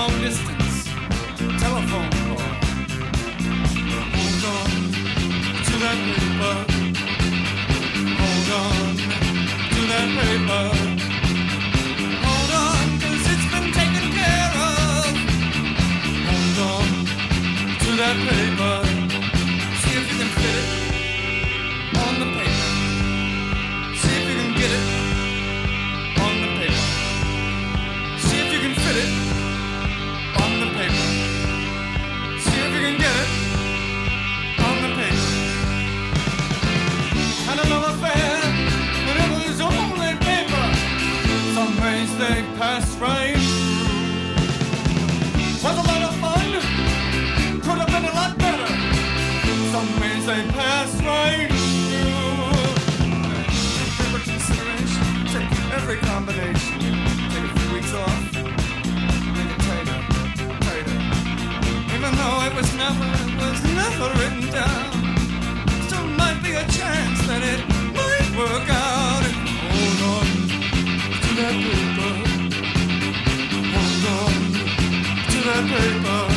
long distance telephone call. Hold on to that paper. Hold on to that paper. Hold on, 'cause it's been taken care of. Hold on to that paper. See if you can fit it on the paper. See if you can get it on the paper. See if you can fit it on the paper. See if you can get it on the paper. Had a love affair, but it was only paper. Some ways they passed right through. Was a lot of fun, could have been a lot better. Some ways they passed right through. Paper consideration, take every combination. Take a few weeks off, make it tighter, tighter. Even though it was never written down, still might be a chance that it might work out. And hold on to that paper. Hold on to that paper.